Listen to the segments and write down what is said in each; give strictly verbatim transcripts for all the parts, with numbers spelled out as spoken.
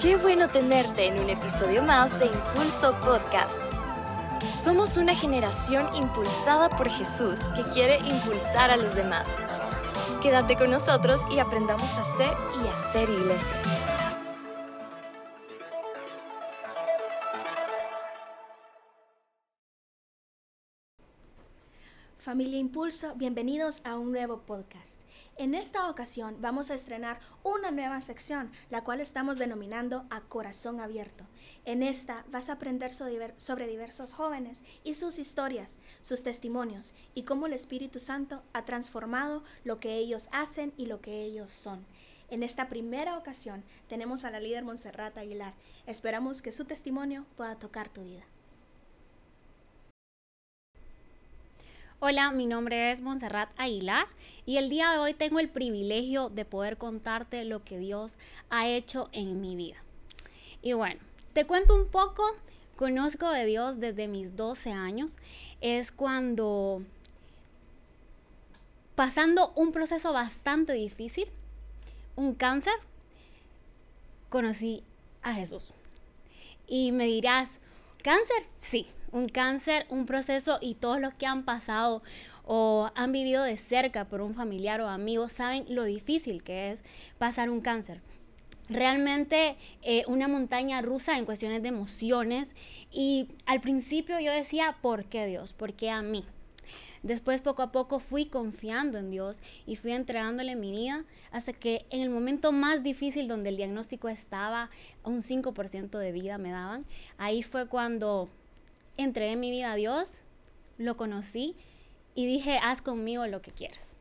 Qué bueno tenerte en un episodio más de Impulso Podcast. Somos una generación impulsada por Jesús que quiere impulsar a los demás. Quédate con nosotros y aprendamos a ser y hacer iglesia. Familia Impulso, bienvenidos a un nuevo podcast. En esta ocasión vamos a estrenar una nueva sección, la cual estamos denominando A Corazón Abierto. En esta vas a aprender sobre diversos jóvenes y sus historias, sus testimonios y cómo el Espíritu Santo ha transformado lo que ellos hacen y lo que ellos son. En esta primera ocasión tenemos a la líder Montserrat Aguilar. Esperamos que su testimonio pueda tocar tu vida. Hola, mi nombre es Montserrat Aguilar y el día de hoy tengo el privilegio de poder contarte lo que Dios ha hecho en mi vida. Y bueno, te cuento un poco. Conozco de Dios desde mis doce años. Es cuando, pasando un proceso bastante difícil, un cáncer, conocí a Jesús. Y me dirás, ¿cáncer? Sí. Un cáncer, un proceso, y todos los que han pasado o han vivido de cerca por un familiar o amigo saben lo difícil que es pasar un cáncer. Realmente eh, una montaña rusa en cuestiones de emociones, y al principio yo decía, ¿por qué Dios? ¿Por qué a mí? Después poco a poco fui confiando en Dios y fui entregándole mi vida hasta que en el momento más difícil, donde el diagnóstico estaba a un cinco por ciento de vida me daban, ahí fue cuando entregué mi vida a Dios, lo conocí y dije, haz conmigo lo que quieras.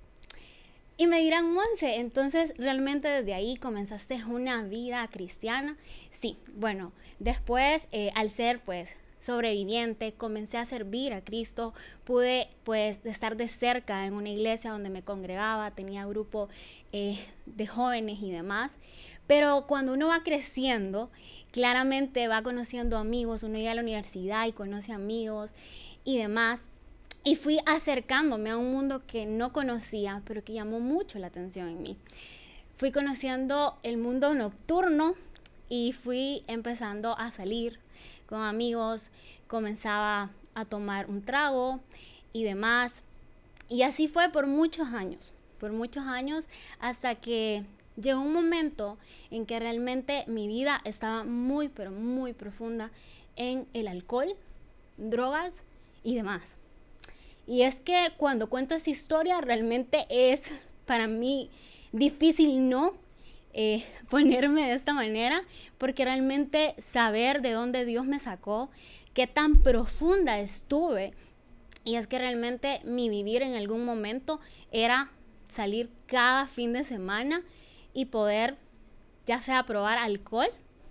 Y me dirán, Monse, entonces realmente desde ahí comenzaste una vida cristiana. Sí, bueno, después eh, al ser pues sobreviviente, comencé a servir a Cristo, pude pues estar de cerca en una iglesia donde me congregaba, tenía grupo eh, de jóvenes y demás. Pero cuando uno va creciendo, claramente va conociendo amigos, uno llega a la universidad y conoce amigos y demás. Y fui acercándome a un mundo que no conocía, pero que llamó mucho la atención en mí. Fui conociendo el mundo nocturno y fui empezando a salir con amigos, comenzaba a tomar un trago y demás. Y así fue por muchos años, por muchos años, hasta que llegó un momento en que realmente mi vida estaba muy, pero muy profunda en el alcohol, drogas y demás. Y es que cuando cuento esta historia realmente es para mí difícil no eh, ponerme de esta manera, porque realmente saber de dónde Dios me sacó, qué tan profunda estuve, y es que realmente mi vivir en algún momento era salir cada fin de semana y poder ya sea probar alcohol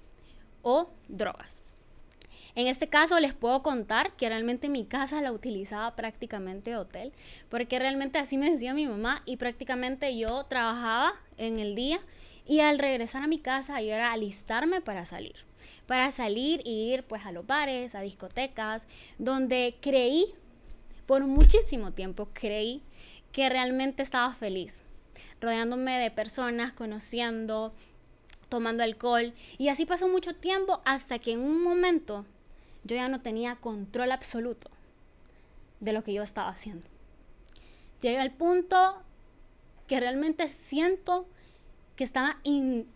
o drogas. En este caso les puedo contar que realmente mi casa la utilizaba prácticamente de hotel, porque realmente así me decía mi mamá, y prácticamente yo trabajaba en el día y al regresar a mi casa yo era alistarme para salir, para salir y ir pues a los bares, a discotecas, donde creí, por muchísimo tiempo creí que realmente estaba feliz, rodeándome de personas, conociendo, tomando alcohol. Y así pasó mucho tiempo hasta que en un momento yo ya no tenía control absoluto de lo que yo estaba haciendo. Llegué al punto que realmente siento que estaba in,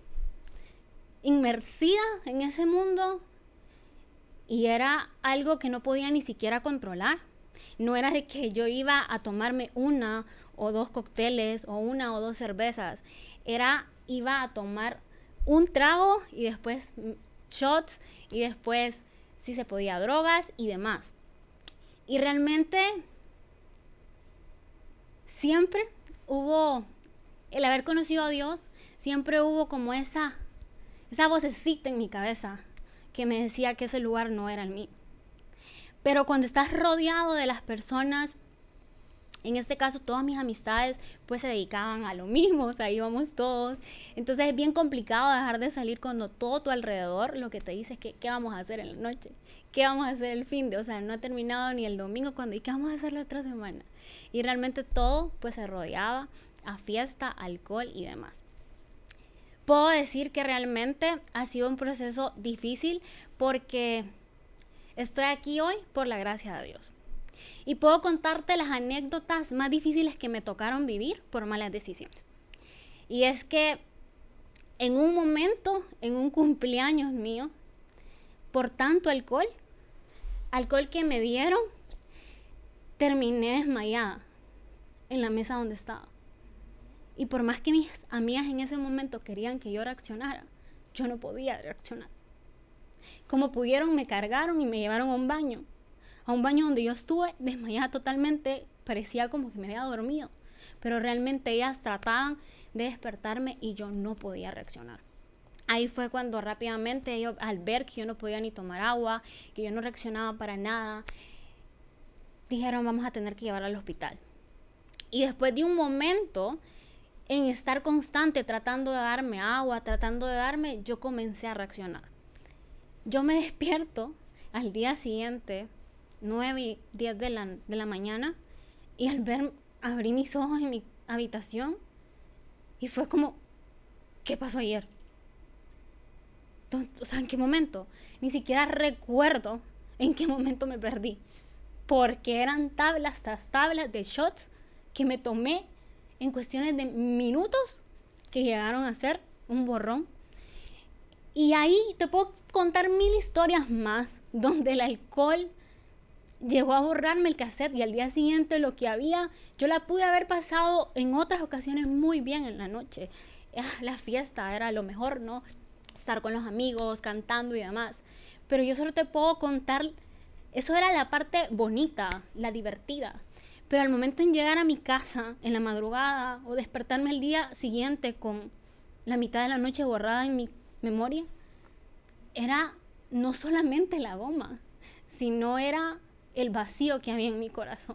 inmersida en ese mundo, y era algo que no podía ni siquiera controlar. No era de que yo iba a tomarme una o dos cócteles o una o dos cervezas. Era, iba a tomar un trago y después shots y después, si se podía, drogas y demás. Y realmente siempre hubo, el haber conocido a Dios, siempre hubo como esa, esa vocecita en mi cabeza que me decía que ese lugar no era el mío. Pero cuando estás rodeado de las personas, en este caso todas mis amistades pues se dedicaban a lo mismo, o sea, íbamos todos. Entonces es bien complicado dejar de salir cuando todo tu alrededor lo que te dice es que qué vamos a hacer en la noche, qué vamos a hacer el fin de, o sea, no ha terminado ni el domingo cuando y qué vamos a hacer la otra semana. Y realmente todo pues se rodeaba a fiesta, alcohol y demás. puedo decir que realmente ha sido un proceso difícil porque estoy aquí hoy por la gracia de Dios. Y puedo contarte las anécdotas más difíciles que me tocaron vivir por malas decisiones. Y es que en un momento, en un cumpleaños mío, por tanto alcohol, alcohol que me dieron, terminé desmayada en la mesa donde estaba. Y por más que mis amigas en ese momento querían que yo reaccionara, yo no podía reaccionar. Como pudieron, me cargaron y me llevaron a un baño. A un baño donde yo estuve desmayada totalmente, parecía como que me había dormido. Pero realmente ellas trataban de despertarme y yo no podía reaccionar. Ahí fue cuando rápidamente ellos, al ver que yo no podía ni tomar agua, que yo no reaccionaba para nada, dijeron, vamos a tener que llevarla al hospital. Y después de un momento en estar constante tratando de darme agua, tratando de darme, yo comencé a reaccionar. Yo me despierto al día siguiente, nueve y diez de la, de la mañana, y al ver, abrí mis ojos en mi habitación y fue como, ¿qué pasó ayer? O sea, ¿en qué momento? Ni siquiera recuerdo en qué momento me perdí, porque eran tablas tras tablas de shots que me tomé en cuestiones de minutos que llegaron a ser un borrón. Y ahí te puedo contar mil historias más donde el alcohol llegó a borrarme el cassette y al día siguiente lo que había, yo la pude haber pasado en otras ocasiones muy bien en la noche. La fiesta era lo mejor, ¿no? Estar con los amigos, cantando y demás. Pero yo solo te puedo contar, eso era la parte bonita, la divertida. Pero al momento en llegar a mi casa en la madrugada o despertarme el día siguiente con la mitad de la noche borrada en mi memoria, era no solamente la goma, sino era el vacío que había en mi corazón.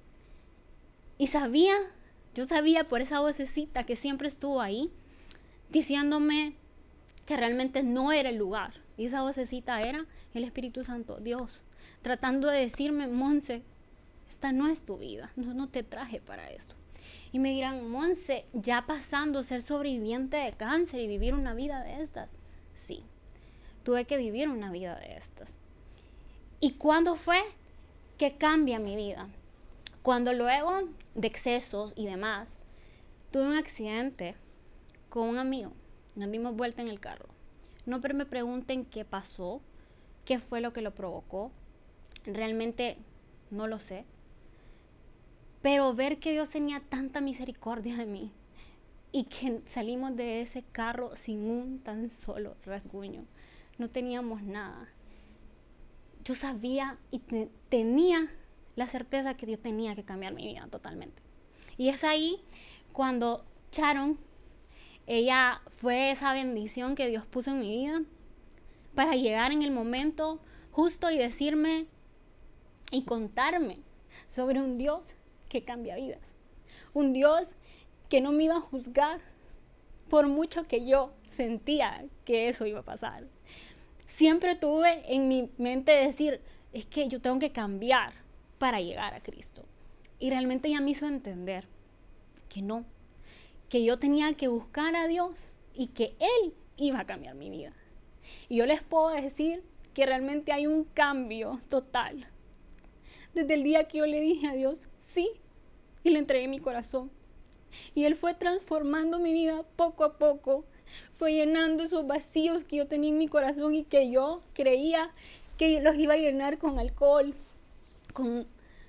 Y sabía, yo sabía por esa vocecita que siempre estuvo ahí, diciéndome que realmente no era el lugar. Y esa vocecita era el Espíritu Santo, Dios, tratando de decirme, Monse, esta no es tu vida, no, no te traje para eso. Y me dirán, Monse, ya pasando a ser sobreviviente de cáncer y vivir una vida de estas. Sí, tuve que vivir una vida de estas. ¿Y cuándo fue que cambia mi vida? Cuando luego de excesos y demás, tuve un accidente con un amigo. Nos dimos vuelta en el carro. No pero me pregunten qué pasó, qué fue lo que lo provocó. Realmente no lo sé. Pero ver que Dios tenía tanta misericordia de mí y que salimos de ese carro sin un tan solo rasguño. No teníamos nada. Yo sabía y te, tenía la certeza que Dios tenía que cambiar mi vida totalmente. Y es ahí cuando Sharon, ella fue esa bendición que Dios puso en mi vida para llegar en el momento justo y decirme y contarme sobre un Dios que cambia vidas. Un Dios que no me iba a juzgar por mucho que yo sentía que eso iba a pasar. Siempre tuve en mi mente decir, es que yo tengo que cambiar para llegar a Cristo. Y realmente ella me hizo entender que no, que yo tenía que buscar a Dios y que Él iba a cambiar mi vida. Y yo les puedo decir que realmente hay un cambio total. Desde el día que yo le dije a Dios, sí, y le entregué mi corazón. Y Él fue transformando mi vida poco a poco. Fue llenando esos vacíos que yo tenía en mi corazón y que yo creía que los iba a llenar con alcohol, con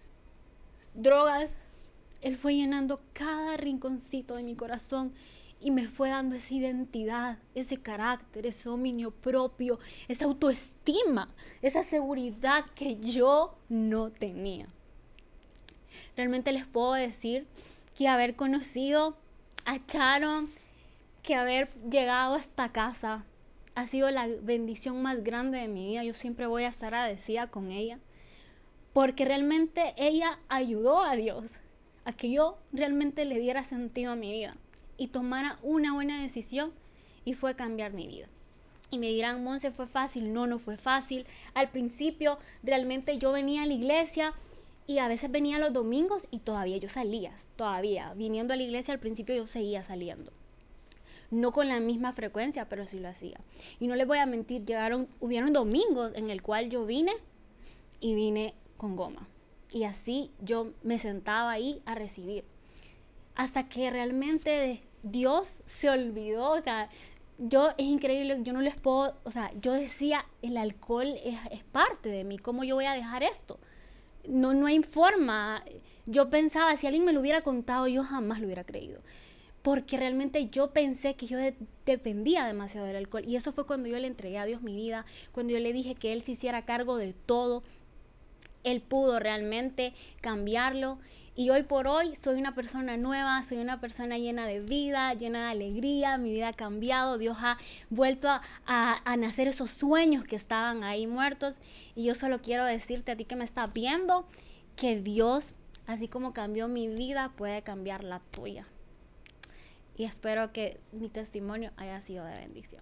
drogas. Él fue llenando cada rinconcito de mi corazón y me fue dando esa identidad, ese carácter, ese dominio propio, esa autoestima, esa seguridad que yo no tenía. Realmente les puedo decir que haber conocido a Sharon, que haber llegado a esta casa, ha sido la bendición más grande de mi vida. Yo siempre voy a estar agradecida con ella, porque realmente ella ayudó a Dios a que yo realmente le diera sentido a mi vida y tomara una buena decisión, y fue cambiar mi vida. Y me dirán, Monse, ¿fue fácil? No, no fue fácil. Al principio realmente yo venía a la iglesia y a veces venía los domingos y todavía yo salía, todavía viniendo a la iglesia al principio yo seguía saliendo. no con la misma frecuencia, pero sí lo hacía. Y no les voy a mentir, llegaron, hubieron domingos en el cual yo vine y vine con goma. Y así yo me sentaba ahí a recibir. Hasta que realmente Dios se olvidó, o sea, yo es increíble, yo no les puedo, o sea, yo decía, el alcohol es, es parte de mí, ¿cómo yo voy a dejar esto? No, no hay forma. Yo pensaba, si alguien me lo hubiera contado, yo jamás lo hubiera creído. Porque realmente yo pensé que yo de- dependía demasiado del alcohol. Y eso fue cuando yo le entregué a Dios mi vida, cuando yo le dije que Él se hiciera cargo de todo. Él pudo realmente cambiarlo. Y hoy por hoy soy una persona nueva, soy una persona llena de vida, llena de alegría, mi vida ha cambiado, Dios ha vuelto a, a, a nacer esos sueños que estaban ahí muertos. Y yo solo quiero decirte a ti que me estás viendo, que Dios, así como cambió mi vida, puede cambiar la tuya. Y espero que mi testimonio haya sido de bendición.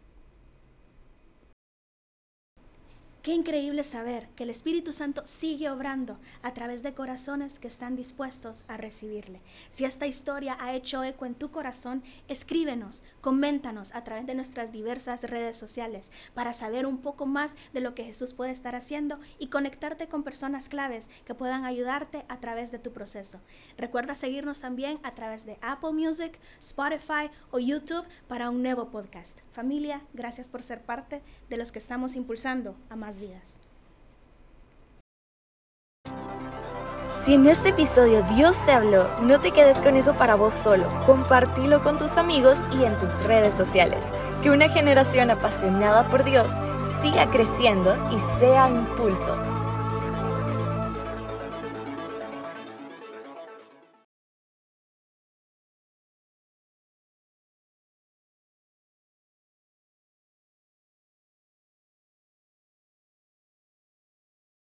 Qué increíble saber que el Espíritu Santo sigue obrando a través de corazones que están dispuestos a recibirle. Si esta historia ha hecho eco en tu corazón, escríbenos, coméntanos a través de nuestras diversas redes sociales para saber un poco más de lo que Jesús puede estar haciendo y conectarte con personas claves que puedan ayudarte a través de tu proceso. Recuerda seguirnos también a través de Apple Music, Spotify o YouTube para un nuevo podcast. Familia, gracias por ser parte de los que estamos impulsando a más vidas. Si en este episodio Dios te habló, no te quedes con eso para vos solo. Compartilo con tus amigos y en tus redes sociales. Que una generación apasionada por Dios siga creciendo y sea impulso.